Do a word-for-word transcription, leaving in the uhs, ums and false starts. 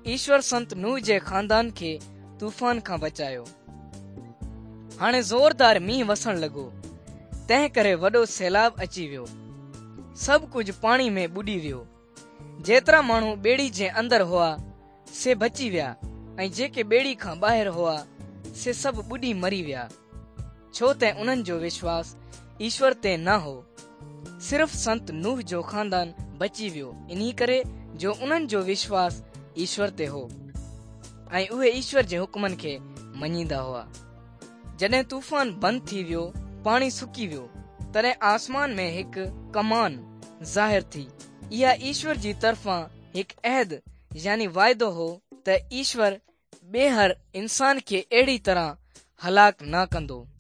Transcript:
ईश्वर संत नूह जे खानदान खे तूफ़ान खां बचायो। हाणे ज़ोरदार मींहुं वसण लॻो, तंहिं करे वॾो सैलाब अची वियो। सभु कुझु पाणी में ॿुॾी वियो। जेतिरा माण्हू ॿेड़ी जे अंदर हुआ से बची विया, ऐं जेके ॿेड़ी खां ॿाहिरि हुआ से सभु ॿुॾी मरी विया, छो त उन्हनि जो विश्वास ईश्वर ते न हो। सिर्फ़ संत नूह जो खानदान बची वियो, इन्ही करे जो उन्हनि जो विश्वास ईश्वर ते हो ऐं उहे ईश्वर जे हुकमनि खे मञींदा हुआ। जॾहिं तूफ़ान बंदि थी वियो, पाणी सुकी वियो, तॾहिं आसमान में हिकु कमान ज़ाहिर थी। इहा ईश्वर जी तरफ़ां हिकु अहद यानी वाइदो हो त ईश्वर ॿे हर इंसान खे अहिड़ी तरह हलाक न कंदो।